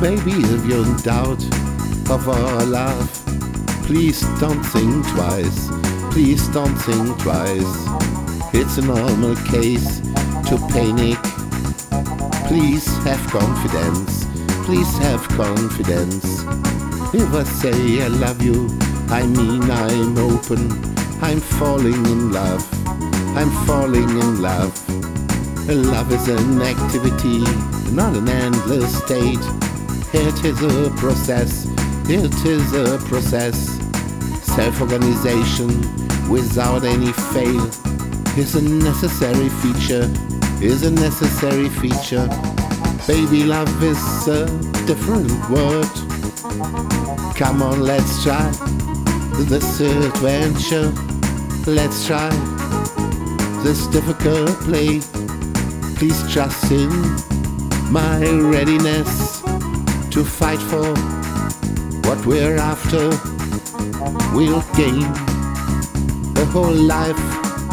Baby, if you're in doubt of our love, please don't think twice. Please don't think twice. It's a normal case to panic. Please have confidence. Please have confidence. If I say I love you, I mean I'm open. I'm falling in love. I'm falling in love. Love is an activity, not an endless state. It is a process. It is a process. Self-organization without any fail is a necessary feature. Is a necessary feature. Baby, love is a different word. Come on, let's try this adventure. Let's try this difficult play. Please trust in my readiness to fight for what we're after. We'll gain a whole life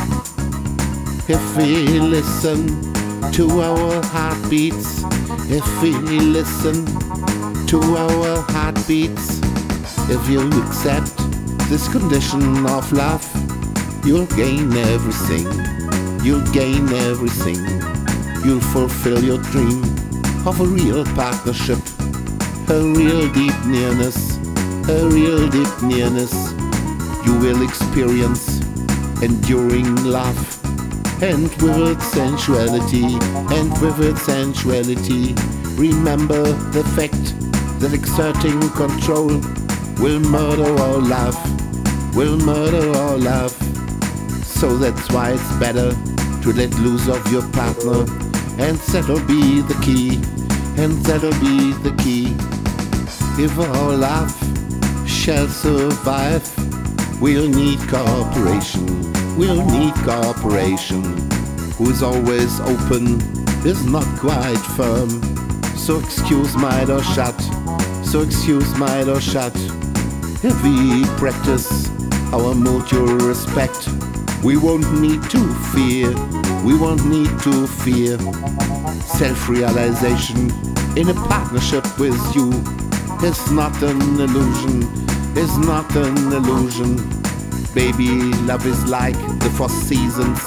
if we listen to our heartbeats. If we listen to our heartbeats. If you accept this condition of love, you'll gain everything. You'll gain everything. You'll fulfill your dream of a real partnership, a real deep nearness, a real deep nearness. You will experience enduring love, and vivid sensuality, and vivid sensuality. Remember the fact that exerting control will murder our love, will murder our love. So that's why it's better to let loose of your partner, and that'll be the key, and that'll be the key. If our love shall survive, we'll need cooperation, we'll need cooperation. Who's always open is not quite firm. So excuse my door shut, so excuse my door shut. If we practice our mutual respect, we won't need to fear, we won't need to fear. Self-realization in a partnership with you is not an illusion, is not an illusion. Baby, love is like the four seasons,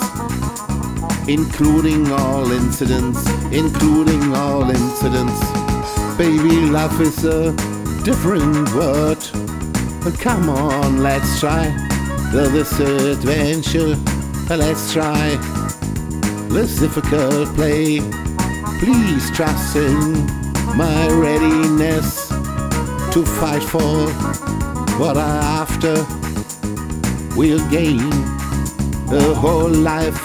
including all incidents, including all incidents. Baby, love is a different word. But come on, let's try this adventure. Let's try this difficult play. Please trust in my readiness to fight for what I'm after. We'll gain a whole life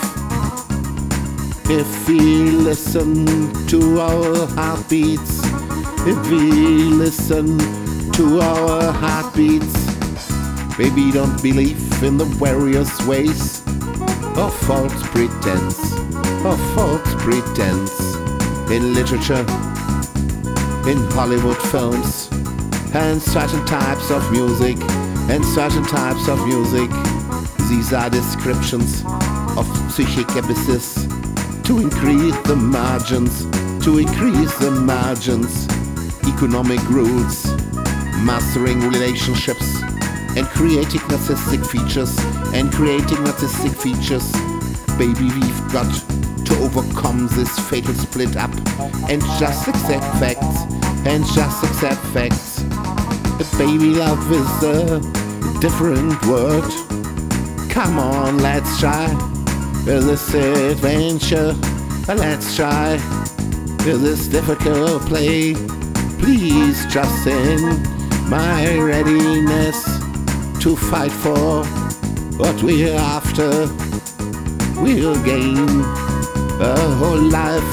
if we listen to our heartbeats. If we listen to our heartbeats. Baby, don't believe in the various ways of false pretense, of false pretense. In literature, in Hollywood films, and certain types of music, and certain types of music. These are descriptions of psychic abysses to increase the margins, to increase the margins. Economic rules, mastering relationships, and creating narcissistic features, and creating narcissistic features. Baby, we've got to overcome this fatal split up and just accept facts, and just accept facts. But baby, love is a different word. Come on, let's try this adventure. Let's try this difficult play. Please trust in my readiness to fight for what we're after. We'll gain a whole life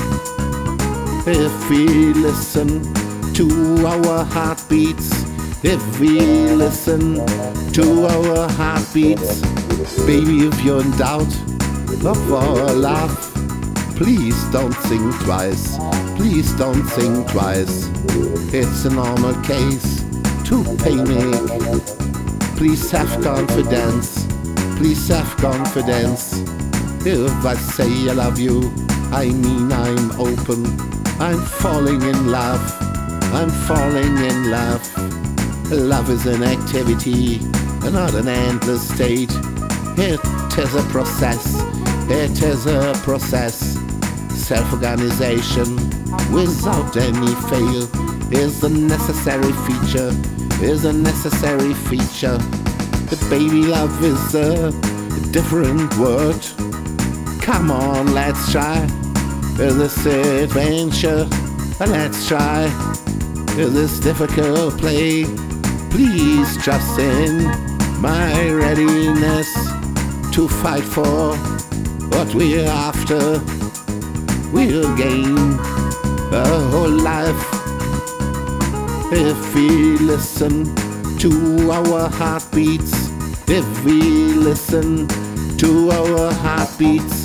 if we listen to our heartbeats. If we listen to our heartbeats. Baby, if you're in doubt of our love, please don't think twice. Please don't think twice. It's a normal case to panic. Please have confidence. Please have confidence. If I say I love you, I mean I'm open. I'm falling in love. I'm falling in love. Love is an activity, not an endless state. It is a process, it is a process. Self-organization without any fail is a necessary feature, is a necessary feature. The baby love is a different word. Come on, let's try this adventure. Let's try this difficult play. Please trust in my readiness to fight for what we're after. We'll gain a whole life if we listen to our heartbeats. If we listen to our heartbeats.